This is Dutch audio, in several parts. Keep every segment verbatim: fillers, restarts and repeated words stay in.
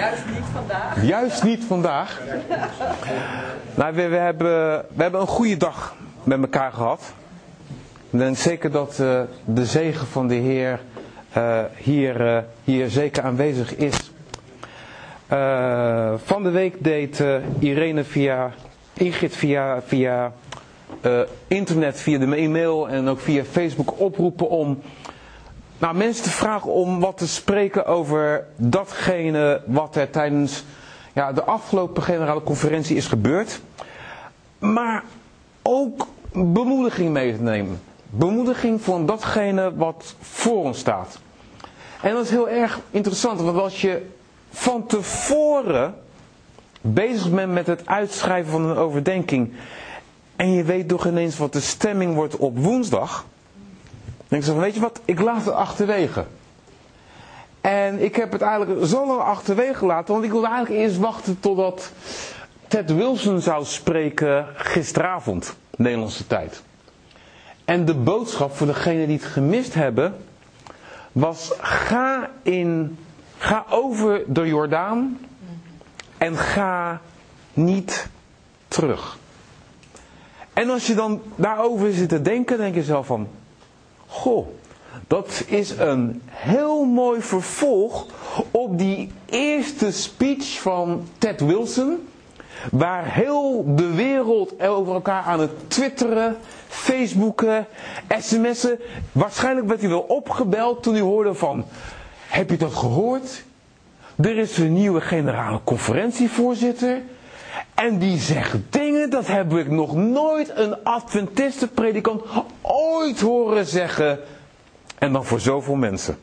Juist niet vandaag. Juist niet vandaag. Nou, we, we, hebben, we hebben een goede dag met elkaar gehad. Ik denk zeker dat uh, de zegen van de Heer uh, hier, uh, hier zeker aanwezig is. Uh, van de week deed uh, Irene via, Ingrid via, via uh, internet, via de e-mail en ook via Facebook oproepen om nou, mensen te vragen om wat te spreken over datgene wat er tijdens ja, de afgelopen generale conferentie is gebeurd. Maar ook bemoediging mee te nemen. Bemoediging van datgene wat voor ons staat. En dat is heel erg interessant, want als je van tevoren bezig bent met het uitschrijven van een overdenking en je weet toch ineens wat de stemming wordt op woensdag, dan denk je zo van, weet je wat, ik laat het achterwege. En ik heb het eigenlijk zo lang achterwege gelaten, want ik wilde eigenlijk eerst wachten totdat Ted Wilson zou spreken gisteravond, Nederlandse tijd. En de boodschap voor degenen die het gemist hebben, was ga in, ga over de Jordaan en ga niet terug. En als je dan daarover zit te denken, denk je zelf van, goh, dat is een heel mooi vervolg op die eerste speech van Ted Wilson, waar heel de wereld over elkaar aan het twitteren, Facebooken, sms'en. Waarschijnlijk werd hij wel opgebeld toen hij hoorde van, heb je dat gehoord? Er is een nieuwe generale conferentievoorzitter. En die zegt dingen, dat heb ik nog nooit een adventistenpredikant ooit horen zeggen. En dan voor zoveel mensen.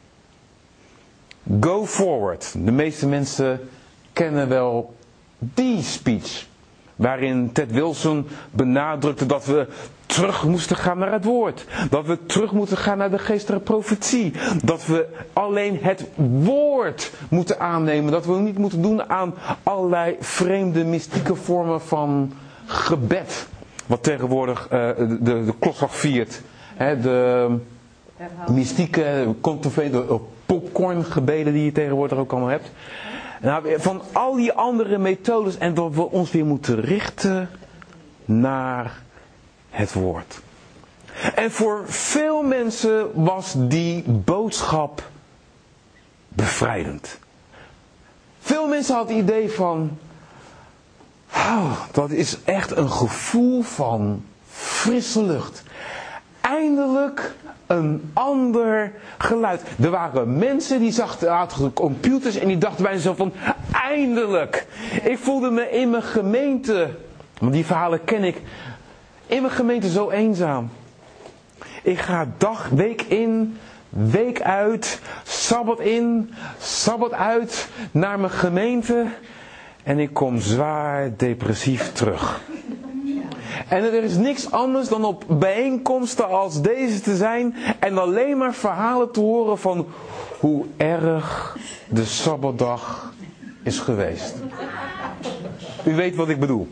Go forward. De meeste mensen kennen wel die speech. Waarin Ted Wilson benadrukte dat we terug moesten gaan naar het woord. Dat we terug moeten gaan naar de geestelijke profetie. Dat we alleen het woord moeten aannemen. Dat we niet moeten doen aan allerlei vreemde mystieke vormen van gebed. Wat tegenwoordig uh, de, de klokslag viert. He, de mystieke, de popcorn gebeden die je tegenwoordig ook allemaal hebt. Nou, van al die andere methodes en dat we ons weer moeten richten naar het woord. En voor veel mensen was die boodschap bevrijdend. Veel mensen hadden het idee van, oh, dat is echt een gevoel van frisse lucht. Eindelijk een ander geluid. Er waren mensen die zagen computers en die dachten bij zichzelf van, eindelijk. Ik voelde me in mijn gemeente, want die verhalen ken ik, in mijn gemeente zo eenzaam. Ik ga dag, week in, week uit, sabbat in, sabbat uit naar mijn gemeente en ik kom zwaar depressief terug. En er is niks anders dan op bijeenkomsten als deze te zijn en alleen maar verhalen te horen van hoe erg de sabbatdag is geweest. U weet wat ik bedoel.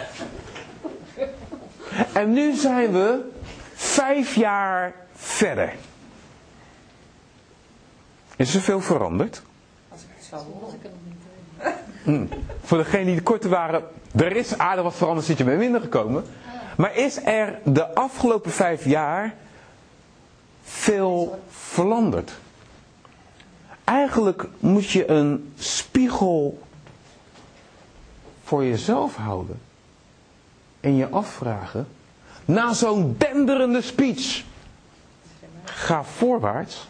En nu zijn we vijf jaar verder. Is er veel veranderd? Als ik het zo hoor. Hmm. Voor degenen die korter waren, er is aardig wat veranderd, zit je mee minder gekomen. Maar is er de afgelopen vijf jaar veel veranderd? Eigenlijk moet je een spiegel voor jezelf houden. En je afvragen, na zo'n denderende speech, ga voorwaarts.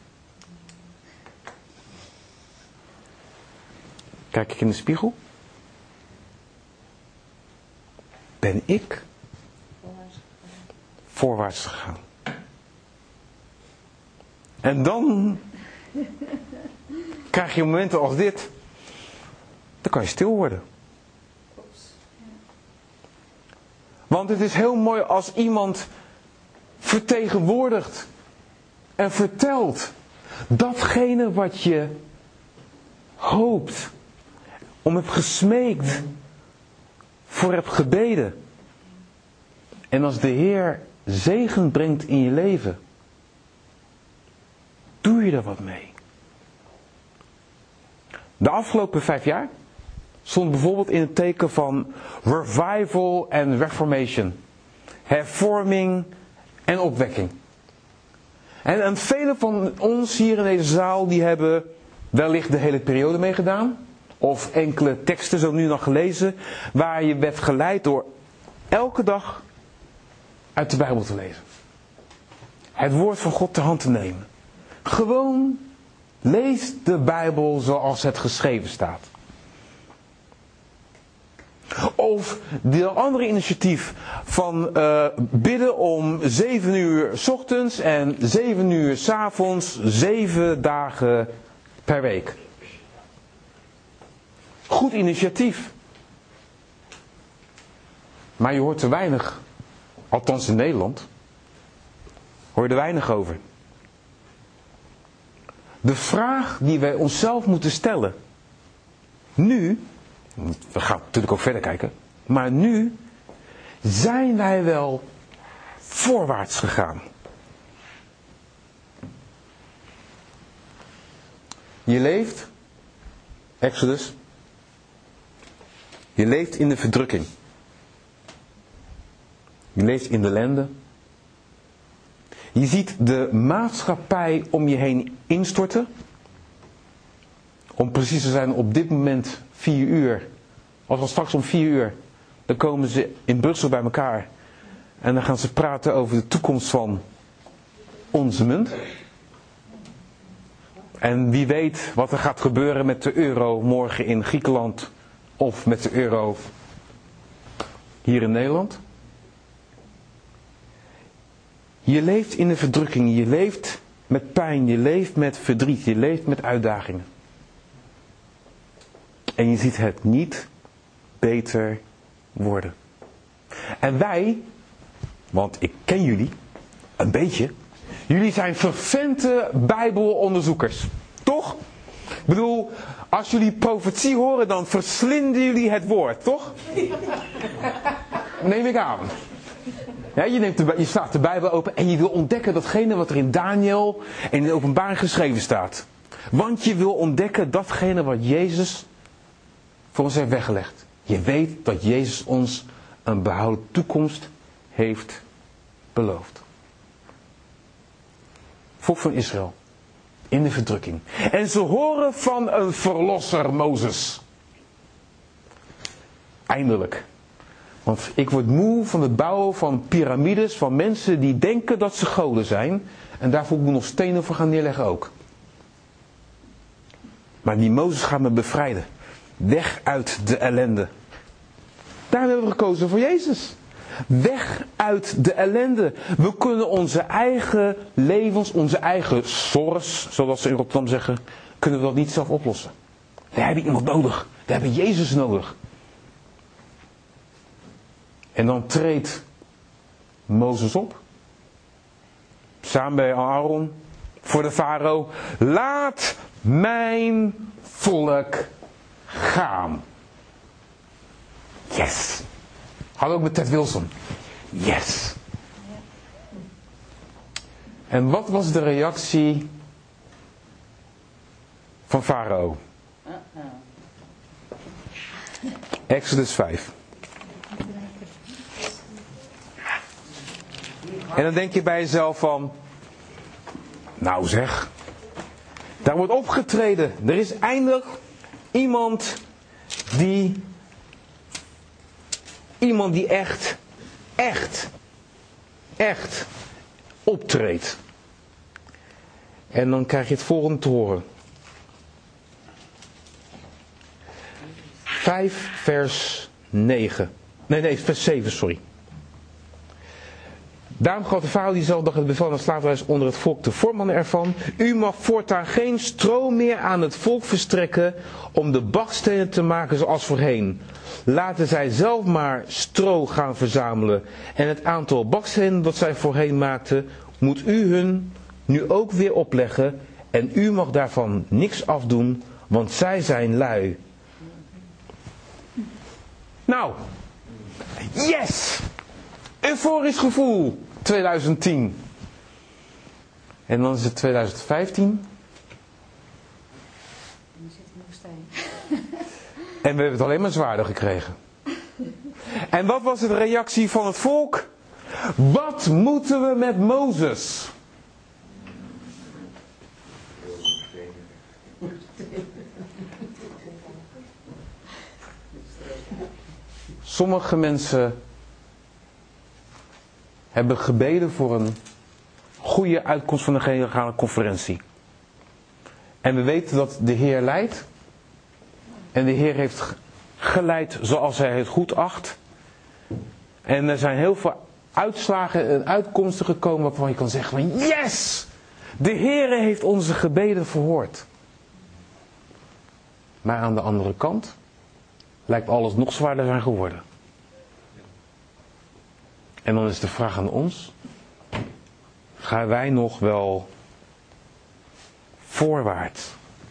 Kijk ik in de spiegel? Ben ik voorwaarts gegaan? En dan krijg je momenten als dit. Dan kan je stil worden. Want het is heel mooi als iemand vertegenwoordigt en vertelt datgene wat je hoopt, om hebt gesmeekt, voor hebt gebeden. En als de Heer zegen brengt in je leven, doe je er wat mee. De afgelopen vijf jaar stond bijvoorbeeld in het teken van revival en reformation. Hervorming en opwekking. En, en velen van ons hier in deze zaal die hebben wellicht de hele periode meegedaan. Of enkele teksten zo nu en dan gelezen. Waar je werd geleid door elke dag uit de Bijbel te lezen. Het woord van God ter hand te nemen. Gewoon lees de Bijbel zoals het geschreven staat. Of de andere initiatief van uh, bidden om zeven uur 's ochtends en zeven uur 's avonds, zeven dagen per week. Goed initiatief. Maar je hoort er weinig, althans in Nederland, hoor je er weinig over. De vraag die wij onszelf moeten stellen, nu, we gaan natuurlijk ook verder kijken, maar nu zijn wij wel voorwaarts gegaan. Je leeft, Exodus, je leeft in de verdrukking. Je leeft in de ellende. Je ziet de maatschappij om je heen instorten. Om precies te zijn op dit moment vier uur. Als we straks om vier uur, dan komen ze in Brussel bij elkaar. En dan gaan ze praten over de toekomst van onze munt. En wie weet wat er gaat gebeuren met de euro morgen in Griekenland. Of met de euro hier in Nederland. Je leeft in de verdrukking, je leeft met pijn, je leeft met verdriet, je leeft met uitdagingen. En je ziet het niet beter worden. En wij, want ik ken jullie, een beetje, jullie zijn fervente Bijbelonderzoekers, toch? Ik bedoel, als jullie profetie horen, dan verslinden jullie het woord, toch? Neem ik aan. Ja, je, neemt de, je slaat de Bijbel open en je wil ontdekken datgene wat er in Daniel en in de Openbaring geschreven staat. Want je wil ontdekken datgene wat Jezus voor ons heeft weggelegd. Je weet dat Jezus ons een behouden toekomst heeft beloofd. Volk van Israël. In de verdrukking. En ze horen van een verlosser, Mozes. Eindelijk. Want ik word moe van het bouwen van piramides van mensen die denken dat ze goden zijn. En daarvoor moet ik nog stenen voor gaan neerleggen ook. Maar die Mozes gaat me bevrijden. Weg uit de ellende. Daarom hebben we gekozen voor Jezus. Weg uit de ellende. We kunnen onze eigen levens, onze eigen sores, zoals ze in Rotterdam zeggen, kunnen we dat niet zelf oplossen. We hebben iemand nodig. We hebben Jezus nodig. En dan treedt Mozes op. Samen bij Aaron. Voor de farao. Laat mijn volk gaan. Yes. Had ook met Ted Wilson. Yes. En wat was de reactie van farao? Exodus vijf. En dan denk je bij jezelf van, nou zeg, daar wordt opgetreden. Er is eindelijk iemand die, iemand die echt, echt, echt optreedt. En dan krijg je het volgende te horen. vijf vers negen. Nee, nee, vers zeven, sorry. Daarom gaf de farao diezelfde dag het bevel aan slavenreis onder het volk de voorman ervan. U mag voortaan geen stro meer aan het volk verstrekken om de bakstenen te maken zoals voorheen. Laten zij zelf maar stro gaan verzamelen. En het aantal bakstenen dat zij voorheen maakten, moet u hun nu ook weer opleggen. En u mag daarvan niks afdoen, want zij zijn lui. Nou, yes! Euforisch gevoel, twintig tien. En dan is het twintig vijftien. die zit in de woestijn. En we hebben het alleen maar zwaarder gekregen. En wat was de reactie van het volk? Wat moeten we met Mozes? Sommige mensen hebben gebeden voor een goede uitkomst van de generale conferentie. En we weten dat de Heer leidt. En de Heer heeft geleid zoals Hij het goed acht. En er zijn heel veel uitslagen en uitkomsten gekomen waarvan je kan zeggen van yes! De Heer heeft onze gebeden verhoord. Maar aan de andere kant lijkt alles nog zwaarder zijn geworden. En dan is de vraag aan ons. Gaan wij nog wel voorwaarts?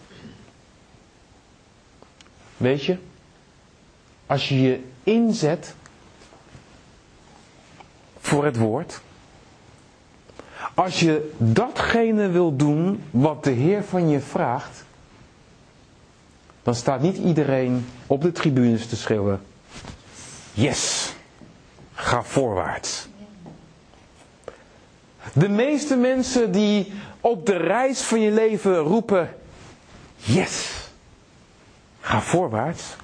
Weet je, als je je inzet voor het woord. Als je datgene wil doen wat de Heer van je vraagt. Dan staat niet iedereen op de tribunes te schreeuwen. Yes, ga voorwaarts. De meeste mensen die op de reis van je leven roepen. Yes, ga voorwaarts.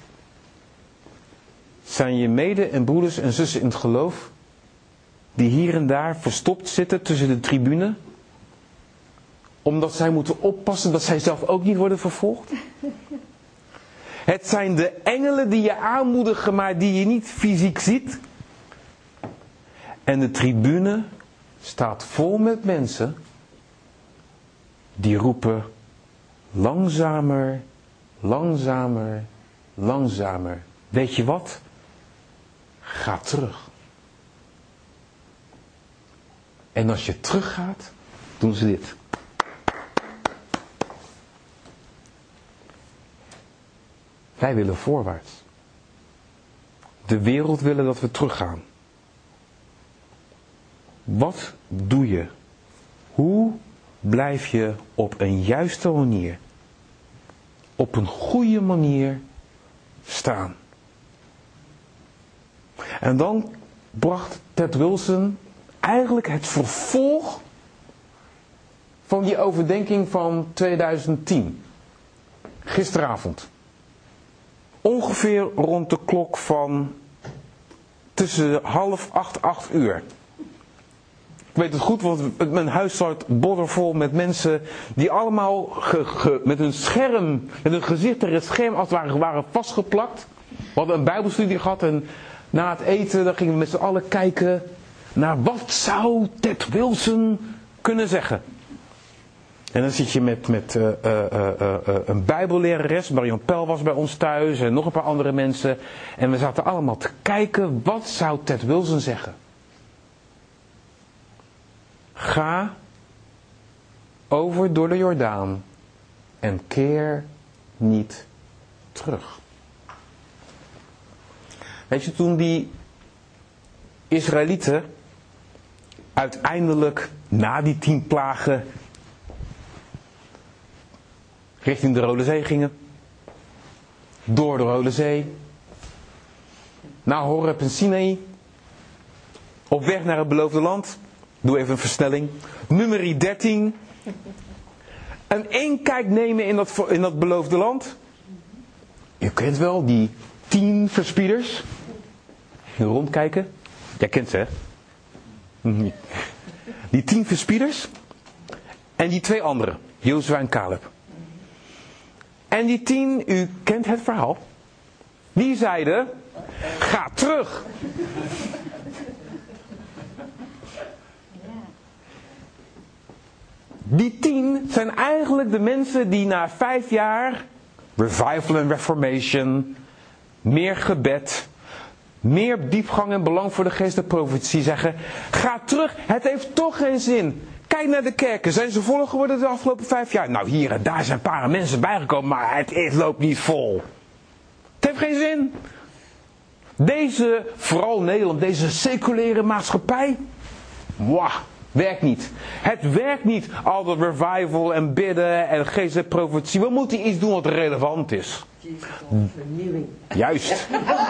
Zijn je mede- en broeders en zussen in het geloof. Die hier en daar verstopt zitten tussen de tribune. Omdat zij moeten oppassen dat zij zelf ook niet worden vervolgd. Het zijn de engelen die je aanmoedigen, maar die je niet fysiek ziet. En de tribune staat vol met mensen die roepen langzamer, langzamer, langzamer. Weet je wat? Ga terug. En als je teruggaat, doen ze dit. Wij willen voorwaarts. De wereld wil dat we teruggaan. Wat doe je? Hoe blijf je op een juiste manier, op een goede manier staan? En dan bracht Ted Wilson eigenlijk het vervolg van die overdenking van tweeduizend tien. Gisteravond. Ongeveer rond de klok van tussen half acht, acht uur. Ik weet het goed, want mijn huis zat boddervol met mensen die allemaal ge, ge, met hun scherm, met hun gezicht tegen het scherm als het ware waren vastgeplakt. We hadden een bijbelstudie gehad en na het eten dan gingen we met z'n allen kijken naar wat zou Ted Wilson kunnen zeggen. En dan zit je met, met uh, uh, uh, uh, een bijbellerares, Marion Pel was bij ons thuis en nog een paar andere mensen. En we zaten allemaal te kijken, wat zou Ted Wilson zeggen? Ga over door de Jordaan en keer niet terug. Weet je, toen die Israëlieten uiteindelijk na die tien plagen richting de Rode Zee gingen. Door de Rode Zee. Naar Horeb en Sinaï. Op weg naar het beloofde land. Doe even een versnelling. Nummer dertien. Een inkijk nemen in dat, in dat beloofde land. Je kent wel die tien verspieders. Hier rondkijken. Jij kent ze, hè? Die tien verspieders. En die twee anderen. Jozua en Caleb. En die tien, u kent het verhaal. Die zeiden, ga terug. Die tien zijn eigenlijk de mensen die na vijf jaar revival en reformation, meer gebed, meer diepgang en belang voor de geest en profetie zeggen, ga terug, het heeft toch geen zin. Kijk naar de kerken, zijn ze voller geworden de afgelopen vijf jaar? Nou, hier en daar zijn een paar mensen bijgekomen, maar het, het loopt niet vol. Het heeft geen zin. Deze, vooral Nederland, deze seculiere maatschappij, wauw, Werkt niet. Het werkt niet, al dat revival en bidden en geestelijke profetie. We moeten iets doen wat relevant is. Vernieuwing. Juist.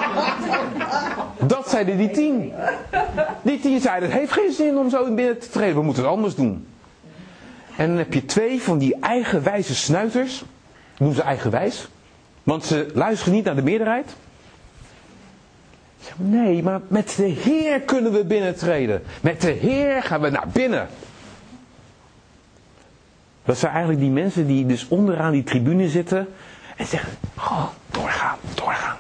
Dat zeiden die tien. Die tien zeiden, het heeft geen zin om zo in binnen te treden. We moeten het anders doen. En dan heb je twee van die eigenwijze snuiters. Noem ze eigenwijs. Want ze luisteren niet naar de meerderheid. Nee, maar met de Heer kunnen we binnentreden. Met de Heer gaan we naar binnen. Dat zijn eigenlijk die mensen die dus onderaan die tribune zitten. En zeggen, oh, doorgaan, doorgaan.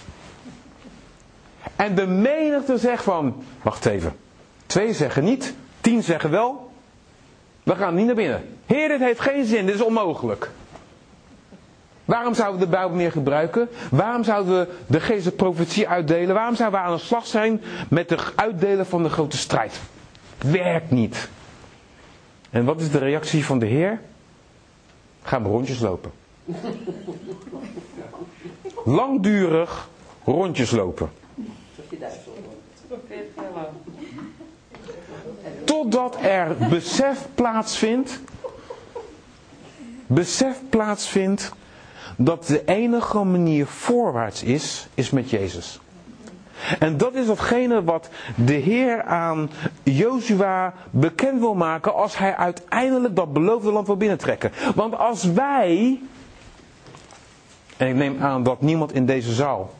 En de menigte zegt van, wacht even. Twee zeggen niet, tien zeggen wel. We gaan niet naar binnen. Heer, dit heeft geen zin, dit is onmogelijk. Waarom zouden we de Bijbel meer gebruiken? Waarom zouden we de geestelijke profetie uitdelen? Waarom zouden we aan de slag zijn met het uitdelen van de grote strijd? Werkt niet. En wat is de reactie van de Heer? Gaan we rondjes lopen. Langdurig rondjes lopen. Totdat er besef plaatsvindt. Besef plaatsvindt. Dat de enige manier voorwaarts is, is met Jezus. En dat is datgene wat de Heer aan Jozua bekend wil maken als hij uiteindelijk dat beloofde land wil binnentrekken. Want als wij, en ik neem aan dat niemand in deze zaal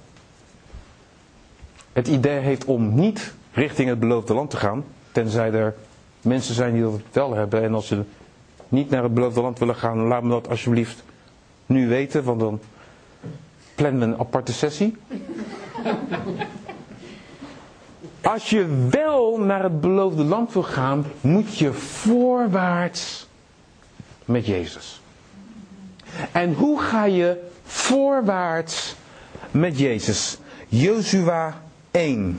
het idee heeft om niet richting het beloofde land te gaan, tenzij er mensen zijn die dat wel hebben en als ze niet naar het beloofde land willen gaan, laat me dat alsjeblieft nu weten, want dan plannen we een aparte sessie. Als je wel naar het beloofde land wil gaan, moet je voorwaarts met Jezus. En hoe ga je voorwaarts met Jezus? Jozua één.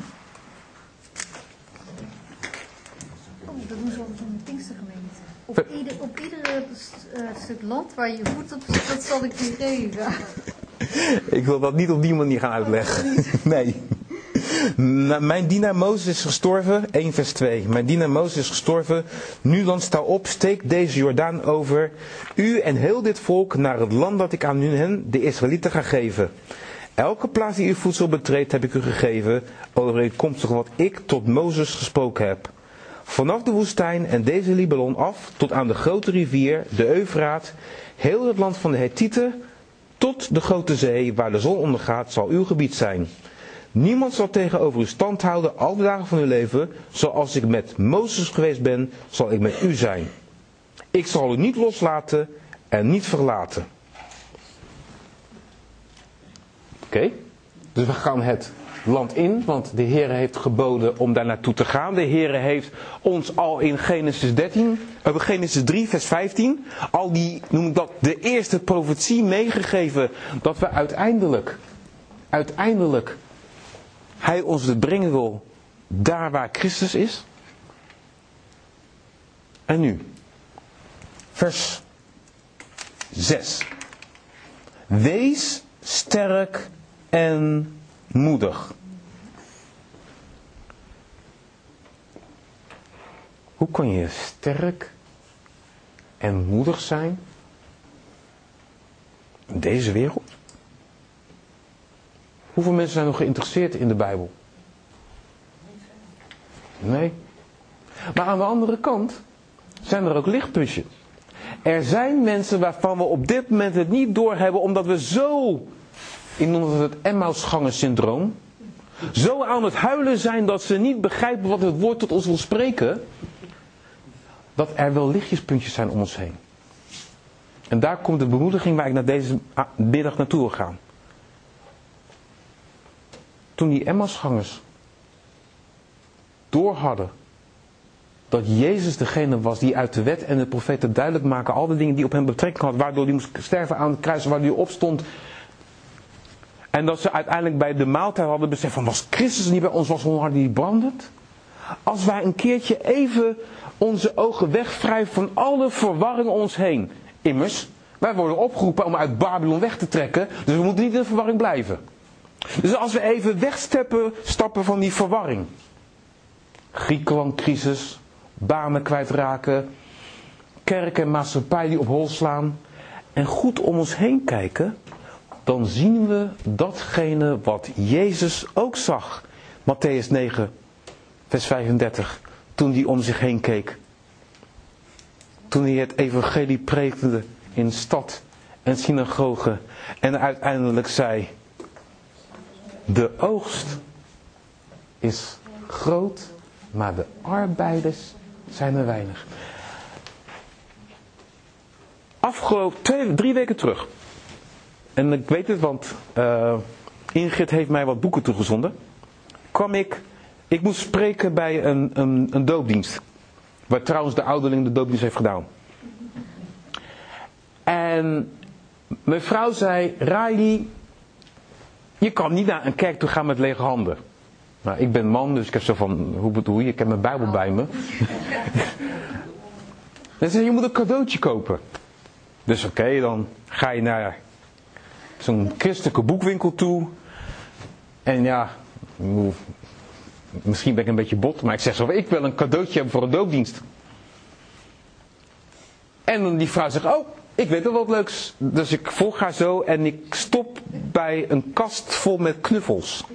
Oh, dat doen ze altijd in de Pinkstergemeente. Op, ieder, op iedere uh, stuk land waar je voet op zit, dat zal ik je geven. Ik wil dat niet op die manier gaan uitleggen. Nee. Mijn dienaar Mozes is gestorven, één vers twee. Mijn dienaar Mozes is gestorven. Nu dan sta op, steek deze Jordaan over. U en heel dit volk naar het land dat ik aan hen, de Israëlieten, ga geven. Elke plaats die uw voedsel betreedt, heb ik u gegeven, overeenkomstig wat ik tot Mozes gesproken heb. Vanaf de woestijn en deze Libanon af, tot aan de grote rivier, de Eufraat, heel het land van de Hethieten, tot de grote zee, waar de zon ondergaat, zal uw gebied zijn. Niemand zal tegenover u stand houden al de dagen van uw leven. Zoals ik met Mozes geweest ben, zal ik met u zijn. Ik zal u niet loslaten en niet verlaten. Oké, okay. Dus we gaan het land in, want de Heer heeft geboden om daar naartoe te gaan. De Heer heeft ons al in Genesis dertien, uh, Genesis drie vers vijftien, al die, noem ik dat, de eerste profetie meegegeven, dat we uiteindelijk, uiteindelijk, Hij ons het brengen wil daar waar Christus is. En nu, vers zes. Wees sterk en moedig. Hoe kan je sterk en moedig zijn in deze wereld? Hoeveel mensen zijn nog geïnteresseerd in de Bijbel? Nee. Maar aan de andere kant zijn er ook lichtpuntjes. Er zijn mensen waarvan we op dit moment het niet doorhebben, omdat we zo, ik noem het het Emmausgangersyndroom, zo aan het huilen zijn dat ze niet begrijpen wat het woord tot ons wil spreken, dat er wel lichtjespuntjes zijn om ons heen. En daar komt de bemoediging waar ik naar deze middag naartoe wil gaan. Toen die Emmausgangers doorhadden dat Jezus degene was die uit de wet en de profeten duidelijk maken al de dingen die op hem betrekking hadden, waardoor hij moest sterven aan het kruis, waardoor hij opstond. En dat ze uiteindelijk bij de maaltijd hadden beseft van, was Christus niet bij ons, was ons hart niet brandend? Als wij een keertje even onze ogen wegwrijven van alle verwarring om ons heen. Immers, wij worden opgeroepen om uit Babylon weg te trekken, dus we moeten niet in de verwarring blijven. Dus als we even wegstappen stappen van die verwarring. Griekenland crisis, banen kwijtraken, kerk en maatschappij die op hol slaan. En goed om ons heen kijken, dan zien we datgene wat Jezus ook zag. Mattheüs negen, vers vijfendertig, toen hij om zich heen keek. Toen hij het evangelie preekte in stad en synagoge en uiteindelijk zei: de oogst is groot, maar de arbeiders zijn er weinig. Afgelopen twee, drie weken terug. En ik weet het, want uh, Ingrid heeft mij wat boeken toegezonden. Kwam ik, ik moest spreken bij een, een, een doopdienst. Waar trouwens de ouderling de doopdienst heeft gedaan. En mijn vrouw zei: Riley, je kan niet naar een kerk toe gaan met lege handen. Nou, ik ben man, dus ik heb zo van, hoe bedoel je? Ik heb mijn Bijbel bij me. En ze zei: je moet een cadeautje kopen. Dus oké, okay, dan ga je naar zo'n christelijke boekwinkel toe. En ja, misschien ben ik een beetje bot, maar ik zeg zo: ik wil een cadeautje hebben voor een doopdienst. En die vrouw zegt: oh, ik weet wel wat leuks. Dus ik volg haar zo en ik stop bij een kast vol met knuffels.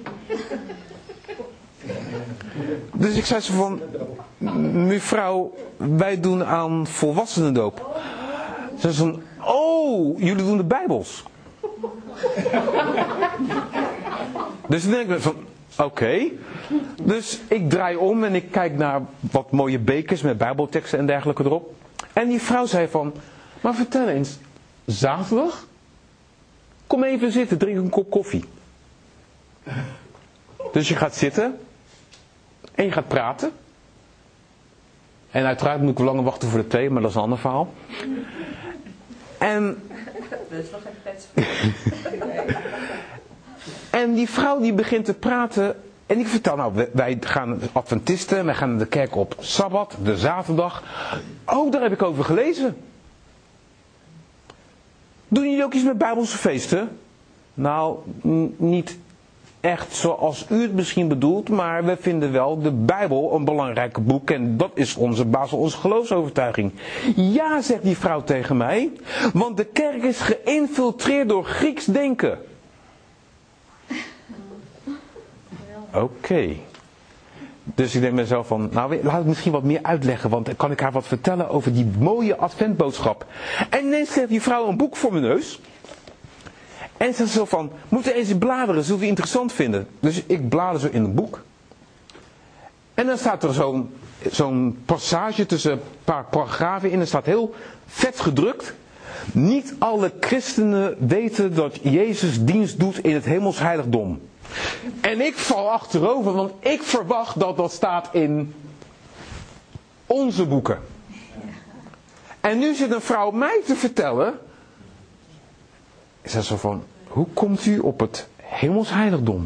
Dus ik zei zo van: mevrouw, wij doen aan volwassenendoop. Ze zei van: oh, jullie doen de Bijbels. Dus dan denk ik van: oké. Okay. Dus ik draai om en ik kijk naar wat mooie bekers met Bijbelteksten en dergelijke erop. En die vrouw zei van: maar vertel eens, zaterdag? Kom even zitten, drink een kop koffie. Dus je gaat zitten en je gaat praten. En uiteraard moet ik langer wachten voor de thee, maar dat is een ander verhaal. En, en die vrouw die begint te praten. En ik vertel: nou, wij gaan Adventisten, wij gaan naar de kerk op Sabbat, de zaterdag. Oh, daar heb ik over gelezen. Doen jullie ook iets met Bijbelse feesten? Nou, n- niet echt zoals u het misschien bedoelt, maar we vinden wel de Bijbel een belangrijk boek en dat is onze basis, onze geloofsovertuiging. Ja, zegt die vrouw tegen mij, want de kerk is geïnfiltreerd door Grieks denken. Oké. Okay. Dus ik denk mezelf van, nou laat ik misschien wat meer uitleggen, want dan kan ik haar wat vertellen over die mooie adventboodschap. En ineens kreeg die vrouw een boek voor mijn neus. En ze zei zo van, moet er eens in bladeren, zult u interessant vinden. Dus ik blader zo in een boek. En dan staat er zo'n, zo'n passage tussen een paar paragrafen in, er staat heel vet gedrukt. Niet alle christenen weten dat Jezus dienst doet in het hemels heiligdom. En ik val achterover, want ik verwacht dat dat staat in onze boeken. En nu zit een vrouw mij te vertellen. Ik zeg zo van, hoe komt u op het hemels heiligdom?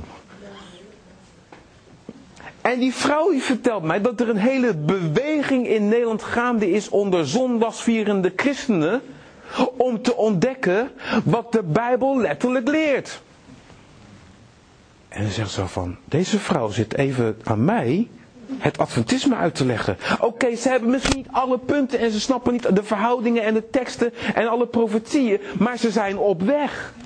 En die vrouw die vertelt mij dat er een hele beweging in Nederland gaande is onder zondagsvierende christenen. Om te ontdekken wat de Bijbel letterlijk leert. En ze zegt zo van, deze vrouw zit even aan mij het adventisme uit te leggen. Oké, okay, ze hebben misschien niet alle punten en ze snappen niet de verhoudingen en de teksten en alle profetieën, maar ze zijn op weg.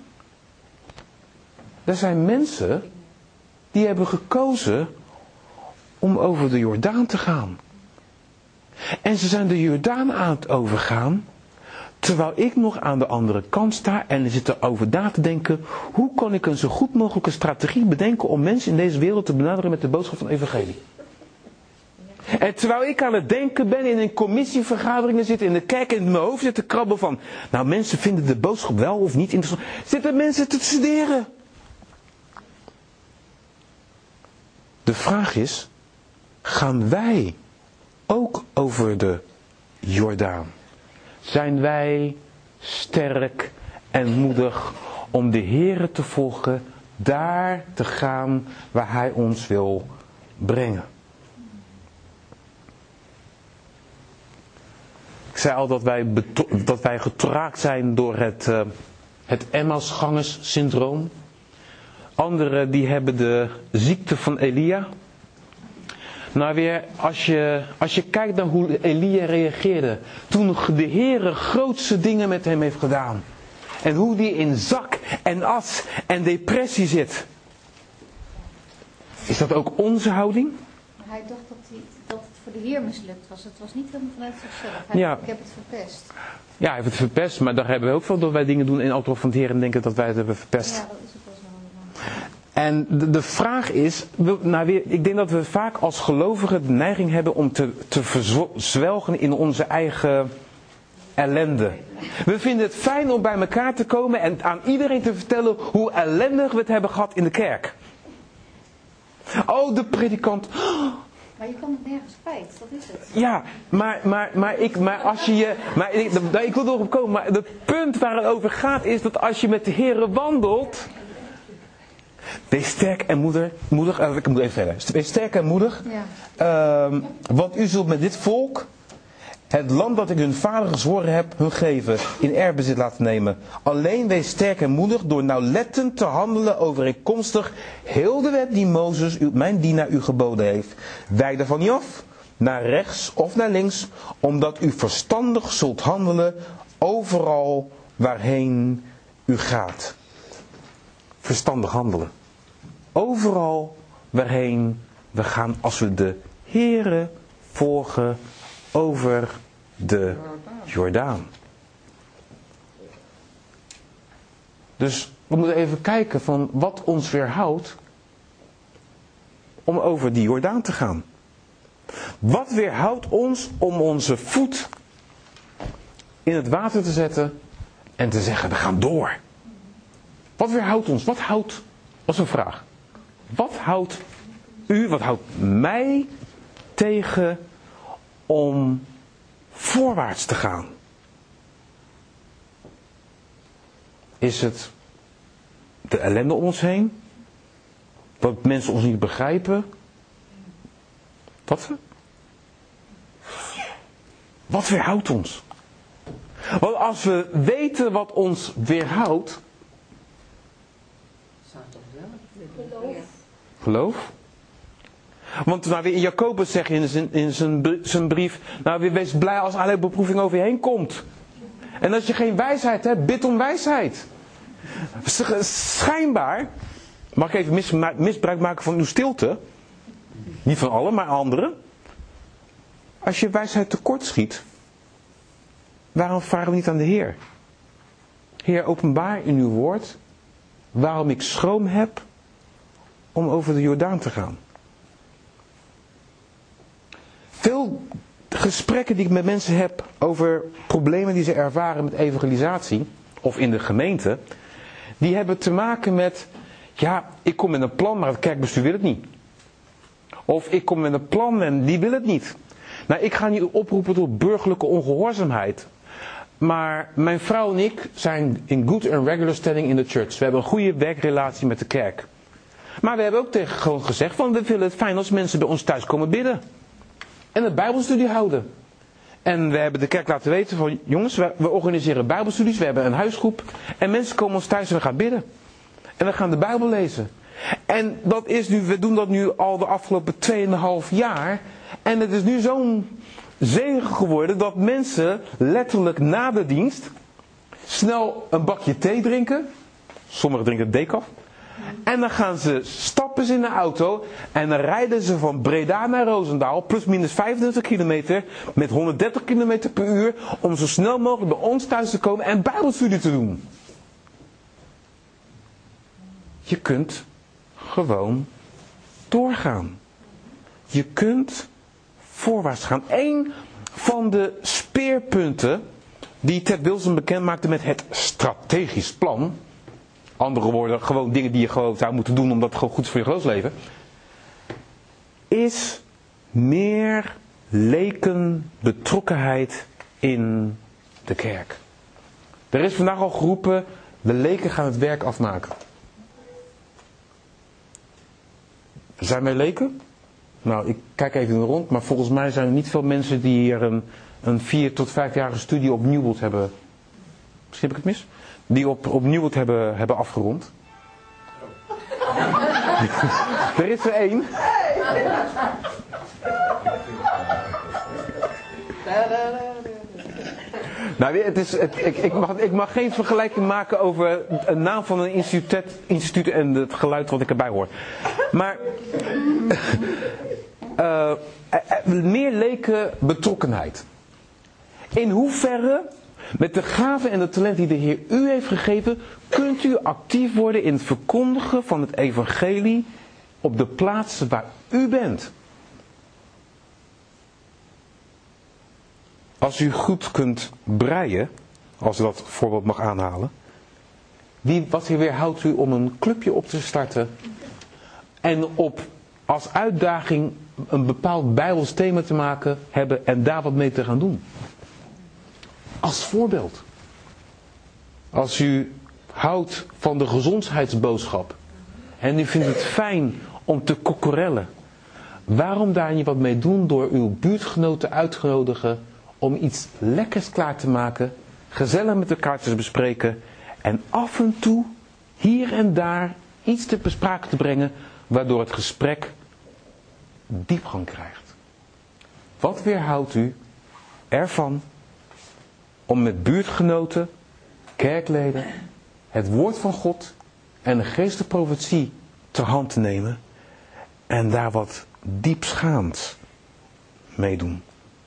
Er zijn mensen die hebben gekozen om over de Jordaan te gaan. En ze zijn de Jordaan aan het overgaan, terwijl ik nog aan de andere kant sta en zit erover na te denken, hoe kan ik een zo goed mogelijke strategie bedenken om mensen in deze wereld te benaderen met de boodschap van het evangelie. En terwijl ik aan het denken ben, in een commissievergaderingen zit in de kerk en in mijn hoofd zit te krabben van, nou mensen vinden de boodschap wel of niet interessant, zitten mensen te studeren. De vraag is, gaan wij ook over de Jordaan? Zijn wij sterk en moedig om de Heere te volgen, daar te gaan waar Hij ons wil brengen? Ik zei al dat wij, beto- dat wij getraakt zijn door het, uh, het Emmausgangers-syndroom. Anderen die hebben de ziekte van Elia. Nou weer, als je, als je kijkt naar hoe Elia reageerde. Toen de Heere grootste dingen met hem heeft gedaan. En hoe die in zak en as en depressie zit. Is dat ook onze houding? Hij dacht dat, hij, dat het voor de Heer mislukt was. Het was niet helemaal vanuit zichzelf. Hij Ja. dacht, ik heb het verpest. Ja, hij heeft het verpest. Maar daar hebben we ook veel dat wij dingen doen in opdracht van het Heer en denken dat wij het hebben verpest. Ja, dat is ook wel zo. En de, de vraag is, we- nou weer, ik denk dat we vaak als gelovigen de neiging hebben om te, te verzwelgen in onze eigen ellende. We vinden het fijn om bij elkaar te komen en aan iedereen te vertellen hoe ellendig we het hebben gehad in de kerk. Oh, de predikant. Maar je kan het nergens kwijt, dat is het. Ja, maar, maar, maar, ik, maar als je je... Maar ik, ik wil erop komen, maar het punt waar het over gaat is dat als je met de Heere wandelt... Wees sterk en moeder, moedig, uh, ik moet even verder. Wees sterk en moedig, Ja. uh, want u zult met dit volk het land dat ik hun vader gezworen heb, hun geven, in erfbezit laten nemen. Alleen wees sterk en moedig door nauwlettend te handelen overeenkomstig heel de wet die Mozes, u, mijn dienaar, u geboden heeft. Wijk er van niet af, naar rechts of naar links, omdat u verstandig zult handelen overal waarheen u gaat. Verstandig handelen. Overal waarheen we gaan als we de Heere volgen over de Jordaan. Dus we moeten even kijken van wat ons weerhoudt om over die Jordaan te gaan. Wat weerhoudt ons om onze voet in het water te zetten en te zeggen we gaan door. Wat weerhoudt ons? Wat houdt, dat is een vraag. Wat houdt u, wat houdt mij tegen om voorwaarts te gaan? Is het de ellende om ons heen? Dat mensen ons niet begrijpen? Wat? Wat weerhoudt ons? Want als we weten wat ons weerhoudt... Geloof. Geloof? Want nou, weer in Jacobus zegt in zijn, in zijn, zijn brief... Nou, weer wees blij als allerlei beproeving over je heen komt. En als je geen wijsheid hebt, bid om wijsheid. Schijnbaar... Mag ik even mis, misbruik maken van uw stilte? Niet van allen, maar anderen. Als je wijsheid tekort schiet... Waarom vragen we niet aan de Heer? Heer, openbaar in uw woord... waarom ik schroom heb... om over de Jordaan te gaan. Veel gesprekken die ik met mensen heb over problemen die ze ervaren met evangelisatie, of in de gemeente, die hebben te maken met, ja, ik kom met een plan, maar het kerkbestuur wil het niet. Of ik kom met een plan en die wil het niet. Nou, ik ga niet oproepen tot burgerlijke ongehoorzaamheid. Maar mijn vrouw en ik zijn in good and regular standing in the church. We hebben een goede werkrelatie met de kerk. Maar we hebben ook tegen gewoon gezegd van we vinden het fijn als mensen bij ons thuis komen bidden. En een bijbelstudie houden. En we hebben de kerk laten weten van jongens, we, we organiseren bijbelstudies, we hebben een huisgroep. En mensen komen ons thuis en we gaan bidden. En we gaan de Bijbel lezen. En dat is nu, we doen dat nu al de afgelopen tweeënhalf jaar. En het is nu zo'n zegen geworden dat mensen letterlijk na de dienst snel een bakje thee drinken. Sommigen drinken decaf. En dan gaan ze stappen in de auto en dan rijden ze van Breda naar Roosendaal, plus minus vijfentwintig kilometer, met honderddertig kilometer per uur, om zo snel mogelijk bij ons thuis te komen en bijbelstudie te doen. Je kunt gewoon doorgaan. Je kunt voorwaarts gaan. Eén van de speerpunten die Ted Wilson bekend maakte met het strategisch plan. Andere woorden, gewoon dingen die je gewoon zou moeten doen omdat het gewoon goed is voor je geloofsleven. Is meer lekenbetrokkenheid in de kerk. Er is vandaag al geroepen, de leken gaan het werk afmaken. Zijn wij leken? Nou, ik kijk even rond, maar volgens mij zijn er niet veel mensen die hier een, een vier tot vijfjarige studie op Newbold hebben. Misschien heb ik het mis? Die op, op Newbold hebben, hebben afgerond. Er is er één. Nou, het is, het, ik, ik, mag, ik mag geen vergelijking maken over een naam van een instituut, instituut en het geluid wat ik erbij hoor. Maar uh, meer leken betrokkenheid. In hoeverre, met de gaven en de talent die de Heer u heeft gegeven, kunt u actief worden in het verkondigen van het evangelie op de plaatsen waar u bent? Als u goed kunt breien, als u dat voorbeeld mag aanhalen, wie, wat weerhoudt u om een clubje op te starten en op als uitdaging een bepaald Bijbels thema te maken hebben en daar wat mee te gaan doen? Als voorbeeld. Als u houdt van de gezondheidsboodschap en u vindt het fijn om te kokkerellen, waarom daar niet wat mee doen door uw buurtgenoten uit te nodigen om iets lekkers klaar te maken, gezellig met elkaar te bespreken en af en toe hier en daar iets te besprake te brengen waardoor het gesprek diepgang krijgt. Wat weerhoudt u ervan om met buurtgenoten, kerkleden, het woord van God en de geestelijke profetie ter hand te nemen en daar wat diepsgaand mee doen?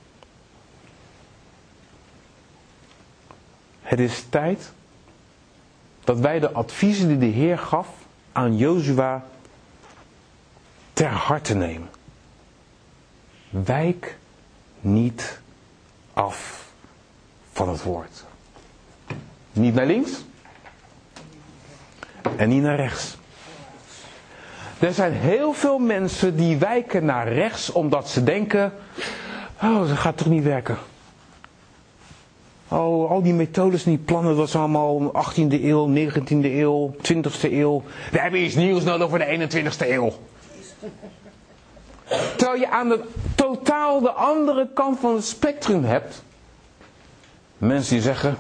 Het is tijd dat wij de adviezen die de Heer gaf aan Jozua ter harte nemen. Wijk niet af van het woord. Niet naar links en niet naar rechts. Er zijn heel veel mensen die wijken naar rechts omdat ze denken, oh, dat gaat toch niet werken. Oh, al die methodes en die plannen, dat is allemaal achttiende eeuw, negentiende eeuw, twintigste eeuw. We hebben iets nieuws nodig voor de eenentwintigste eeuw. Terwijl je aan de totaal de andere kant van het spectrum hebt mensen die zeggen,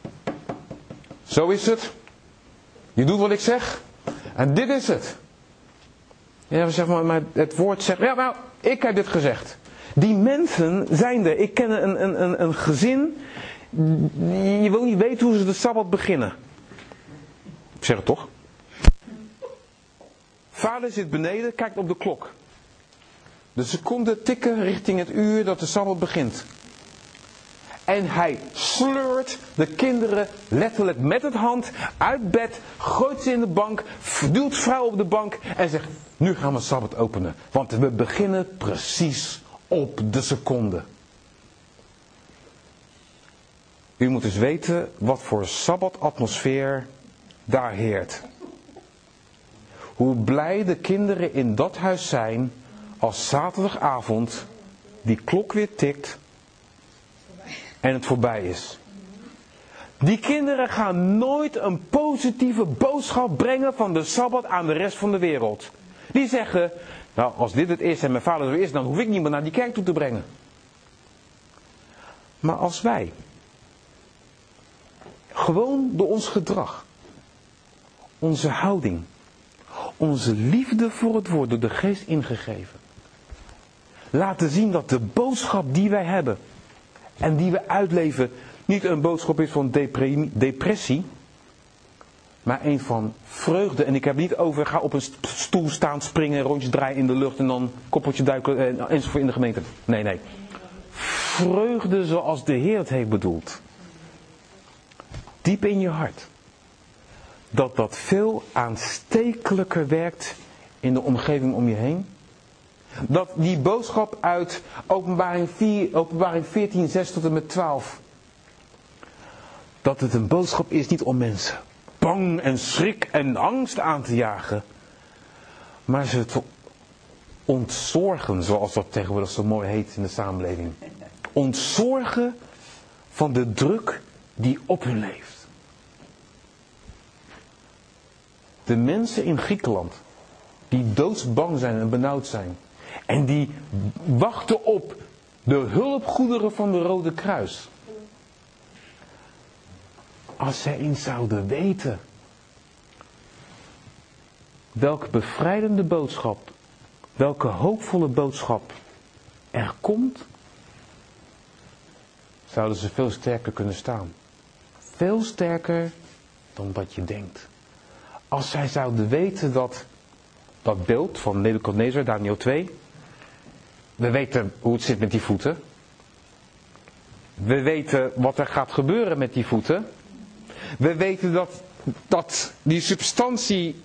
zo is het. Je doet wat ik zeg. En dit is het. Ja, zeg maar, maar het woord zegt, ja, nou, ik heb dit gezegd. Die mensen zijn er. Ik ken een, een, een, een gezin. Je wil niet weten hoe ze de Sabbat beginnen. Ik zeg het toch? Vader zit beneden, kijkt op de klok. De seconden tikken richting het uur dat de Sabbat begint. En hij sleurt de kinderen letterlijk met het hand uit bed, gooit ze in de bank, duwt vrouw op de bank en zegt, nu gaan we Sabbat openen. Want we beginnen precies op de seconde. U moet dus weten wat voor Sabbatatmosfeer daar heert. Hoe blij de kinderen in dat huis zijn als zaterdagavond die klok weer tikt en het voorbij is. Die kinderen gaan nooit een positieve boodschap brengen van de Sabbat aan de rest van de wereld. Die zeggen, nou als dit het is en mijn vader er is, dan hoef ik niet meer naar die kerk toe te brengen. Maar als wij gewoon door ons gedrag, onze houding, onze liefde voor het woord door de geest ingegeven, laten zien dat de boodschap die wij hebben en die we uitleven niet een boodschap is van depressie, maar een van vreugde. En ik heb niet over, ga op een stoel staan, springen, rondjes draaien in de lucht en dan koppeltje duiken enzovoort in de gemeente. Nee, nee. Vreugde zoals de Heer het heeft bedoeld. Diep in je hart. Dat dat veel aanstekelijker werkt in de omgeving om je heen. Dat die boodschap uit Openbaring, vier, Openbaring veertien, zes tot en met twaalf. Dat het een boodschap is niet om mensen bang en schrik en angst aan te jagen. Maar ze te ontzorgen, zoals dat tegenwoordig zo mooi heet in de samenleving. Ontzorgen van de druk die op hun leeft. De mensen in Griekenland die doodsbang zijn en benauwd zijn. En die wachten op de hulpgoederen van de Rode Kruis. Als zij eens zouden weten welke bevrijdende boodschap, welke hoopvolle boodschap er komt, zouden ze veel sterker kunnen staan. Veel sterker dan wat je denkt. Als zij zouden weten dat dat beeld van Nebukadnezar, Daniel twee. We weten hoe het zit met die voeten. We weten wat er gaat gebeuren met die voeten. We weten dat, dat die substantie,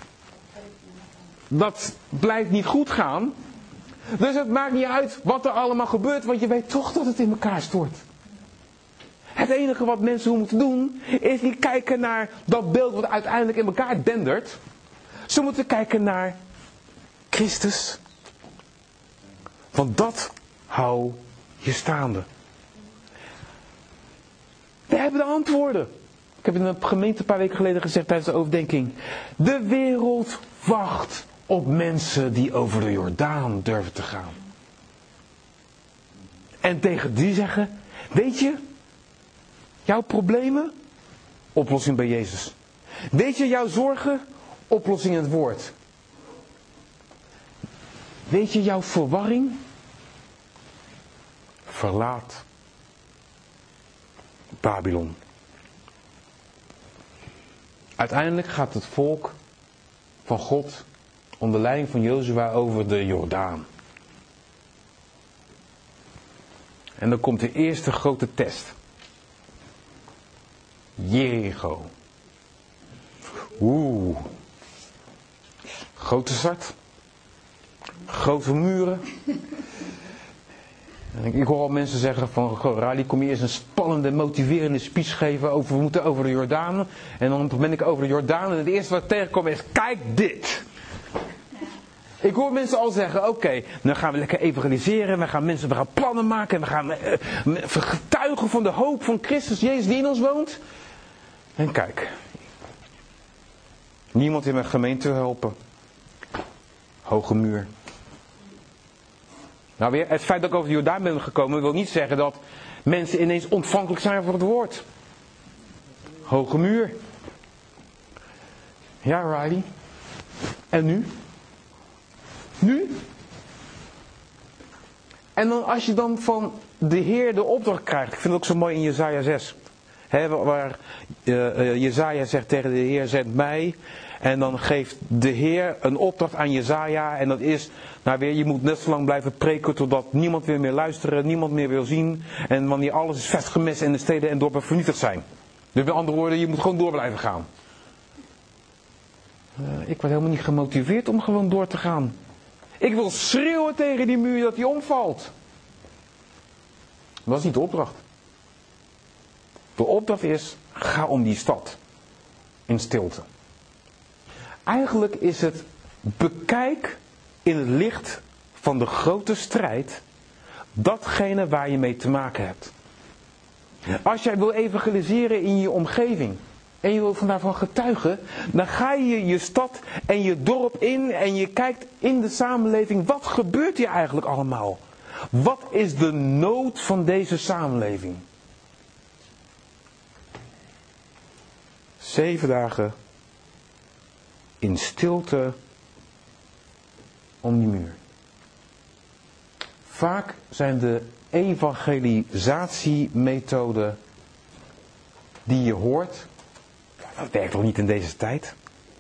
dat blijft niet goed gaan. Dus het maakt niet uit wat er allemaal gebeurt, want je weet toch dat het in elkaar stort. Het enige wat mensen moeten doen, is niet kijken naar dat beeld wat uiteindelijk in elkaar dendert. Ze moeten kijken naar Christus. Want dat hou je staande. We hebben de antwoorden. Ik heb in een gemeente een paar weken geleden gezegd tijdens de overdenking. De wereld wacht op mensen die over de Jordaan durven te gaan. En tegen die zeggen, weet je, jouw problemen, oplossing bij Jezus. Weet je, jouw zorgen, oplossing in het woord. Weet je, jouw verwarring, verlaat Babylon. Uiteindelijk gaat het volk van God onder leiding van Jozua over de Jordaan. En dan komt de eerste grote test. Jericho. Oeh. Grote stad. Grote muren. En ik hoor al mensen zeggen van, goh, Riley, kom je eens een spannende, motiverende speech geven over, we moeten over de Jordaan. En dan ben ik over de Jordaan en het eerste wat tegenkomt is, kijk dit. Ik hoor mensen al zeggen, oké, okay, dan gaan we lekker evangeliseren, we gaan mensen, we gaan plannen maken, we gaan uh, getuigen van de hoop van Christus Jezus die in ons woont. En kijk, niemand in mijn gemeente helpen. Hoge muur. Nou weer, het feit dat ik over de Jordaan ben gekomen wil niet zeggen dat mensen ineens ontvankelijk zijn voor het woord. Hoge muur. Ja, Riley. En nu? Nu? En dan als je dan van de Heer de opdracht krijgt. Ik vind het ook zo mooi in Jesaja zes. He, waar uh, uh, Jesaja zegt tegen de Heer, zend mij. En dan geeft de Heer een opdracht aan Jesaja. En dat is, nou weer, je moet net zo lang blijven preken totdat niemand weer meer luisteren, niemand meer wil zien. En wanneer alles is vastgemest en de steden en dorpen vernietigd zijn. Dus met andere woorden, je moet gewoon door blijven gaan. Uh, ik word helemaal niet gemotiveerd om gewoon door te gaan. Ik wil schreeuwen tegen die muur dat die omvalt. Dat is niet de opdracht. De opdracht is, ga om die stad. In stilte. Eigenlijk is het, bekijk in het licht van de grote strijd, datgene waar je mee te maken hebt. Als jij wil evangeliseren in je omgeving, en je wil van daarvan getuigen, dan ga je je stad en je dorp in en je kijkt in de samenleving, wat gebeurt hier eigenlijk allemaal? Wat is de nood van deze samenleving? Zeven dagen in stilte om die muur. Vaak zijn de evangelisatiemethoden die je hoort, dat werkt toch niet in deze tijd?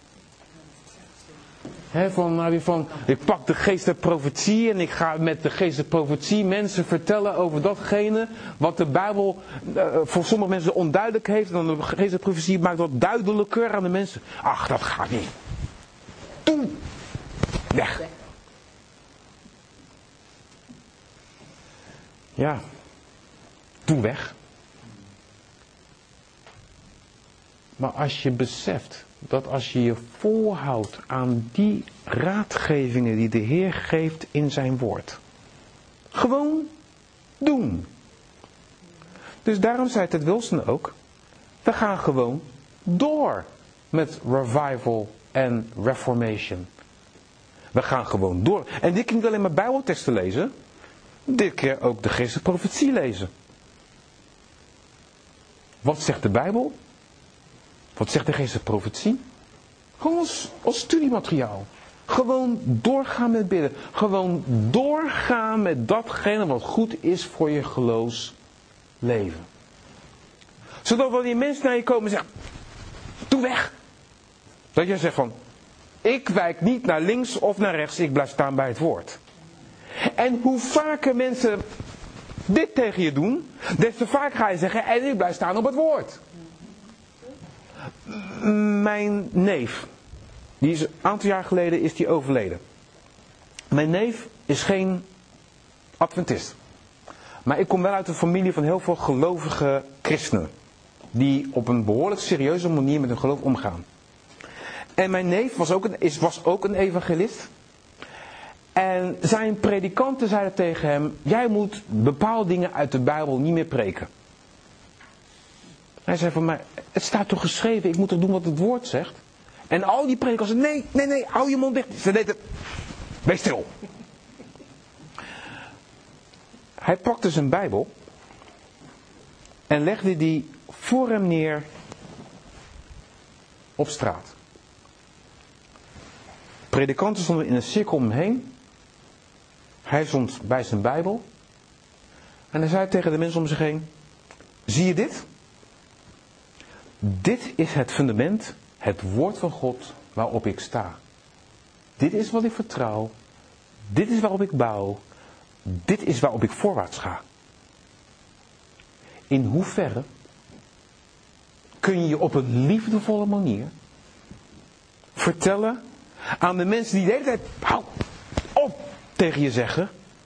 He, van, nou, van, ik pak de geest der profetie en ik ga met de geest der profetie mensen vertellen over datgene wat de Bijbel uh, voor sommige mensen onduidelijk heeft. En dan de geest der profetie maakt dat duidelijker aan de mensen. Ach, dat gaat niet. Doe! Weg! Ja, doe weg. Maar als je beseft dat als je je volhoudt aan die raadgevingen die de Heer geeft in zijn woord. Gewoon doen. Dus daarom zei Ted Wilson ook, we gaan gewoon door met revival en reformation. We gaan gewoon door. En dit keer niet alleen maar Bijbelteksten lezen, dit keer ook de geestelijke profetie lezen. Wat zegt de Bijbel? Wat zegt de geestelijke profetie? Gewoon als, als studiemateriaal. Gewoon doorgaan met bidden. Gewoon doorgaan met datgene wat goed is voor je geloofsleven. leven. Zodat wanneer mensen naar je komen en zeggen, doe weg. Dat jij zegt van, ik wijk niet naar links of naar rechts, ik blijf staan bij het woord. En hoe vaker mensen dit tegen je doen, des te vaker ga je zeggen, en ik blijf staan op het woord. Mijn neef, die is een aantal jaar geleden is die overleden. Mijn neef is geen adventist. Maar ik kom wel uit een familie van heel veel gelovige christenen. Die op een behoorlijk serieuze manier met hun geloof omgaan. En mijn neef was ook een, is, was ook een evangelist. En zijn predikanten zeiden tegen hem, jij moet bepaalde dingen uit de Bijbel niet meer preken. Hij zei van mij, het staat toch geschreven, ik moet toch doen wat het woord zegt. En al die predikers zeiden, nee, nee, nee, hou je mond dicht. Ze deden, wees stil. Hij pakte zijn Bijbel en legde die voor hem neer op straat. Predikanten stonden in een cirkel om hem heen. Hij stond bij zijn Bijbel. En hij zei tegen de mensen om zich heen, zie je dit? Dit is het fundament, het woord van God waarop ik sta. Dit is wat ik vertrouw. Dit is waarop ik bouw. Dit is waarop ik voorwaarts ga. In hoeverre kun je je op een liefdevolle manier vertellen aan de mensen die de hele tijd, hou op, tegen je zeggen,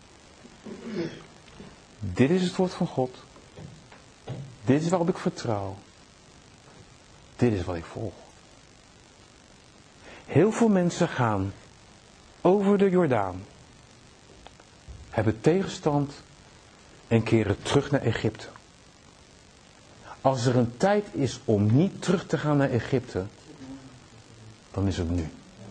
dit is het woord van God. Dit is waarop ik vertrouw. Dit is wat ik volg. Heel veel mensen gaan over de Jordaan, hebben tegenstand en keren terug naar Egypte. Als er een tijd is om niet terug te gaan naar Egypte, dan is het nu.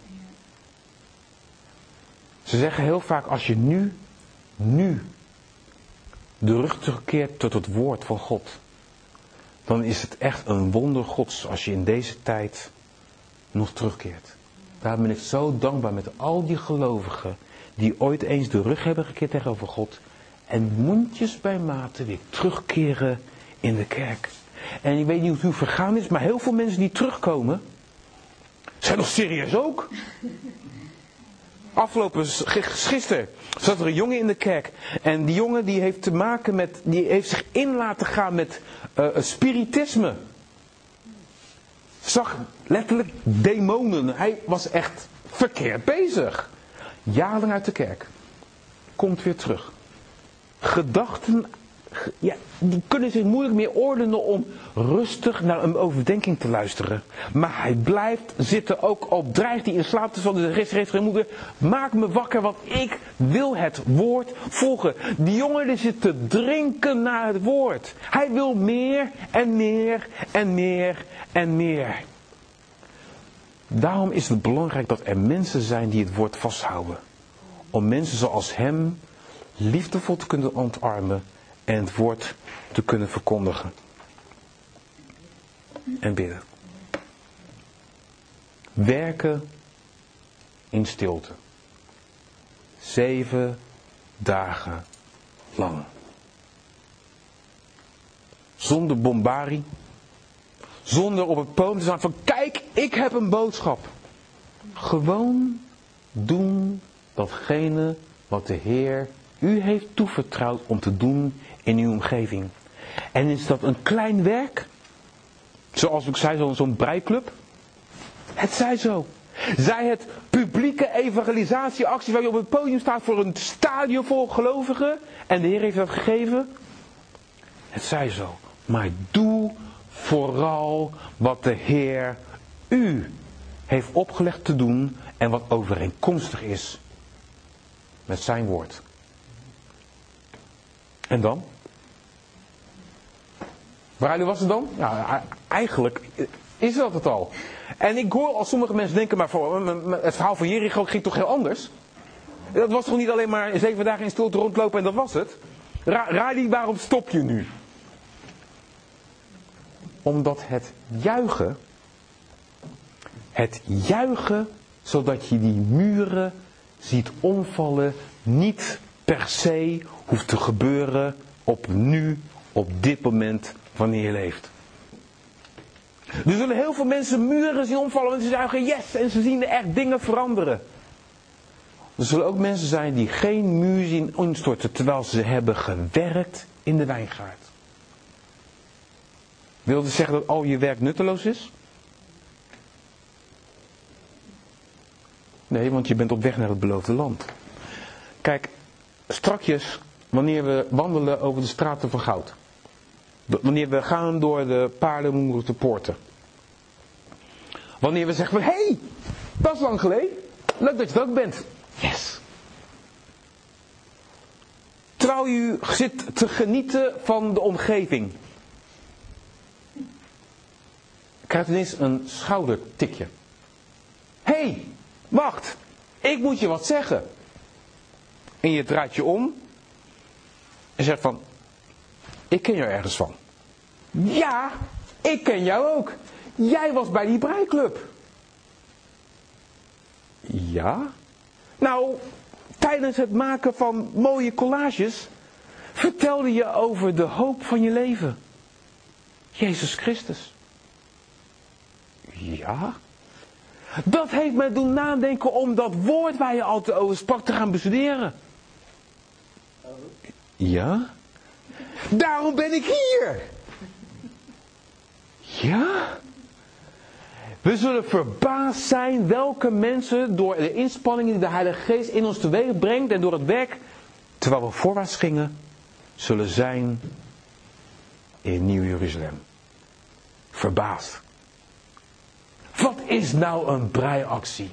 Ze zeggen heel vaak, als je nu, nu de rug terugkeert tot het woord van God, dan is het echt een wonder Gods als je in deze tijd nog terugkeert. Daar ben ik zo dankbaar met al die gelovigen die ooit eens de rug hebben gekeerd tegenover God en mondjes bij mate weer terugkeren in de kerk. En ik weet niet hoe het u vergaan is, maar heel veel mensen die terugkomen zijn nog serieus ook. Afgelopen gisteren zat er een jongen in de kerk. En die jongen die heeft te maken met, die heeft zich in laten gaan met uh, spiritisme. Zag letterlijk demonen. Hij was echt verkeerd bezig. Jaarlang uit de kerk. Komt weer terug. Gedachten, ja, die kunnen zich moeilijk meer ordenen om rustig naar een overdenking te luisteren. Maar hij blijft zitten, ook al dreigt hij in slaap te vallen. De rest heeft geen moeder. Maak me wakker, want ik wil het woord volgen. Die jongen die zit te drinken naar het woord. Hij wil meer en meer en meer en meer. Daarom is het belangrijk dat er mensen zijn die het woord vasthouden. Om mensen zoals hem liefdevol te kunnen ontarmen en het woord te kunnen verkondigen. En bidden. Werken in stilte. Zeven dagen lang. Zonder bombarie. Zonder op het podium te staan van kijk, ik heb een boodschap. Gewoon doen datgene wat de Heer u heeft toevertrouwd om te doen in uw omgeving. En is dat een klein werk? Zoals ik zei, zo'n zo'n breiklub? Het zij zo. Zij het publieke evangelisatieactie waar je op het podium staat voor een stadion vol gelovigen. En de Heer heeft dat gegeven. Het zij zo. Maar doe vooral wat de Heer u heeft opgelegd te doen en wat overeenkomstig is met zijn woord. En dan? Waar was het dan? Ja, eigenlijk is dat het al. En ik hoor als sommige mensen denken, maar het verhaal van Jericho ging toch heel anders? Dat was toch niet alleen maar zeven dagen in stilte rondlopen en dat was het? Ra- Radi, waarom stop je nu? Omdat het juichen, het juichen, zodat je die muren ziet omvallen, niet per se hoeft te gebeuren op nu op dit moment wanneer je leeft. Er zullen heel veel mensen muren zien omvallen en ze zeggen yes en ze zien er echt dingen veranderen. Er zullen ook mensen zijn die geen muur zien instorten terwijl ze hebben gewerkt in de wijngaard. Wil dat zeggen dat al je werk nutteloos is? Nee, want je bent op weg naar het beloofde land. Kijk, strakjes, wanneer we wandelen over de straten van goud. Wanneer we gaan door de paardenmoerige poorten. Wanneer we zeggen van, hé, hey, dat is lang geleden. Leuk dat je het ook bent. Yes. Terwijl u zit te genieten van de omgeving. Krijgt ineens een schoudertikje. Hé, hey, wacht. Ik moet je wat zeggen. En je draait je om. En zegt van, ik ken jou ergens van. Ja, ik ken jou ook. Jij was bij die breiklub. Ja? Nou, tijdens het maken van mooie collages vertelde je over de hoop van je leven. Jezus Christus. Ja? Dat heeft mij doen nadenken om dat woord waar je altijd over sprak te gaan bestuderen. Ja? Daarom ben ik hier. Ja? We zullen verbaasd zijn welke mensen door de inspanningen die de Heilige Geest in ons teweeg brengt en door het werk, terwijl we voorwaarts gingen, zullen zijn in Nieuw-Jeruzalem. Verbaasd. Wat is nou een breiactie?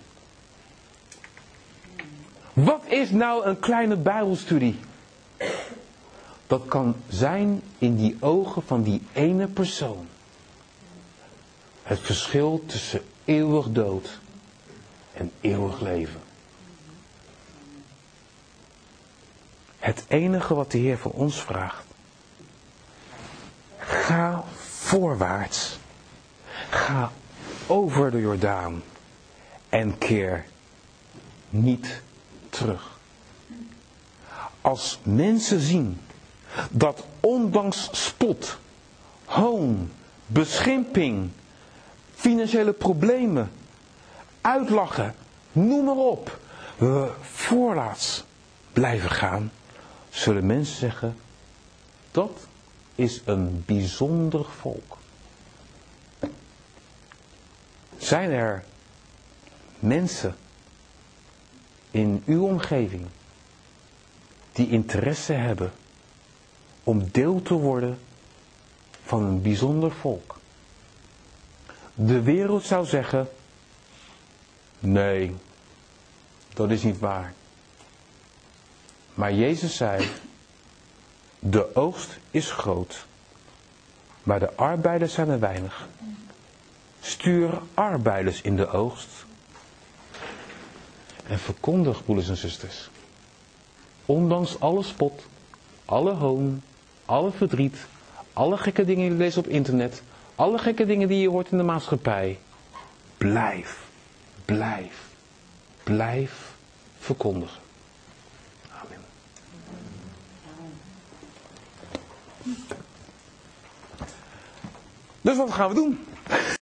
Wat is nou een kleine Bijbelstudie? Dat kan zijn in die ogen van die ene persoon. Het verschil tussen eeuwig dood en eeuwig leven. Het enige wat de Heer van ons vraagt. Ga voorwaarts. Ga over de Jordaan. En keer niet terug. Als mensen zien dat ondanks spot, hoon, beschimping, financiële problemen, uitlachen, noem maar op, we voorwaarts blijven gaan, zullen mensen zeggen, dat is een bijzonder volk. Zijn er mensen in uw omgeving die interesse hebben om deel te worden van een bijzonder volk? De wereld zou zeggen, nee, dat is niet waar. Maar Jezus zei, de oogst is groot, maar de arbeiders zijn er weinig. Stuur arbeiders in de oogst. En verkondig, broeders en zusters, ondanks alle spot, alle hoon, alle verdriet, alle gekke dingen die je leest op internet, alle gekke dingen die je hoort in de maatschappij, blijf, blijf, blijf verkondigen. Amen. Dus wat gaan we doen?